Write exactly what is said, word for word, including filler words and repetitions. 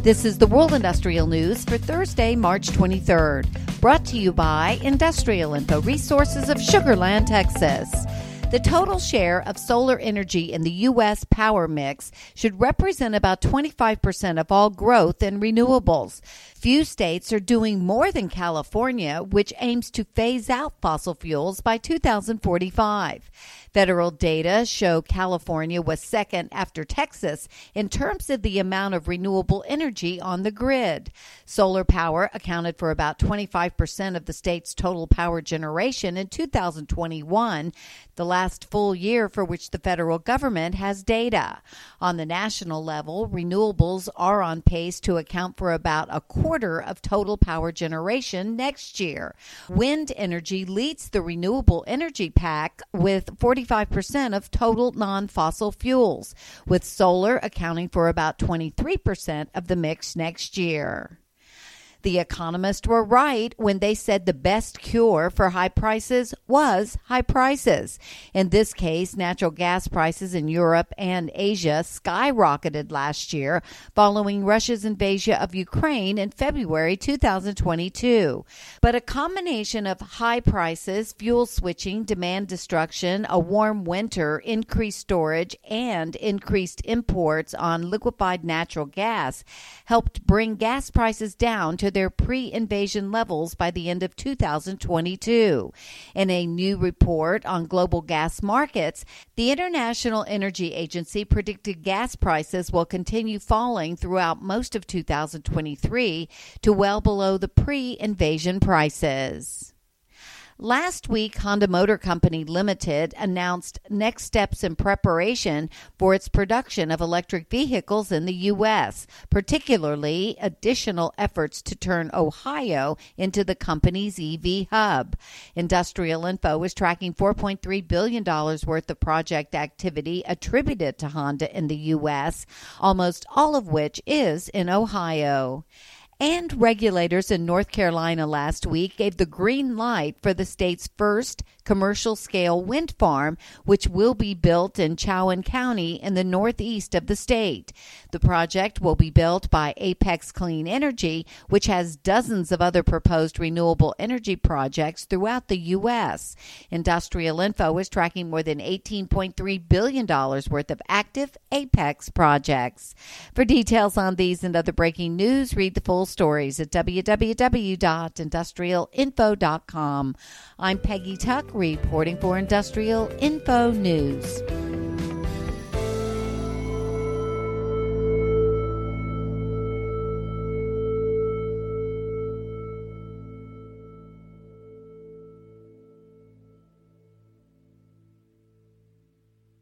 This is the World Industrial News for Thursday, March twenty-third, brought to you by Industrial Info Resources of Sugar Land, Texas. The total share of solar energy in the U S power mix should represent about twenty-five percent of all growth in renewables. Few states are doing more than California, which aims to phase out fossil fuels by two thousand forty-five. Federal data show California was second after Texas in terms of the amount of renewable energy on the grid. Solar power accounted for about twenty-five percent of the state's total power generation in two thousand twenty-one, the last full year for which the federal government has data. On the national level, renewables are on pace to account for about a quarter of total power generation next year. Wind energy leads the renewable energy pack with forty-five percent of total non-fossil fuels, with solar accounting for about twenty-three percent of the mix next year. The economists were right when they said the best cure for high prices was high prices. In this case, natural gas prices in Europe and Asia skyrocketed last year following Russia's invasion of Ukraine in February two thousand twenty-two. But a combination of high prices, fuel switching, demand destruction, a warm winter, increased storage, and increased imports on liquefied natural gas helped bring gas prices down to their pre-invasion levels by the end of two thousand twenty-two. In a new report on global gas markets, the International Energy Agency predicted gas prices will continue falling throughout most of two thousand twenty-three to well below the pre-invasion prices. Last week, Honda Motor Company Limited announced next steps in preparation for its production of electric vehicles in the U S, particularly additional efforts to turn Ohio into the company's E V hub. Industrial Info is tracking four point three billion dollars worth of project activity attributed to Honda in the U S, almost all of which is in Ohio. And regulators in North Carolina last week gave the green light for the state's first commercial-scale wind farm, which will be built in Chowan County in the northeast of the state. The project will be built by Apex Clean Energy, which has dozens of other proposed renewable energy projects throughout the U S. Industrial Info is tracking more than eighteen point three billion dollars worth of active Apex projects. For details on these and other breaking news, read the full stories at w w w dot industrial info dot com. I'm Peggy Tuck, reporting for Industrial Info News.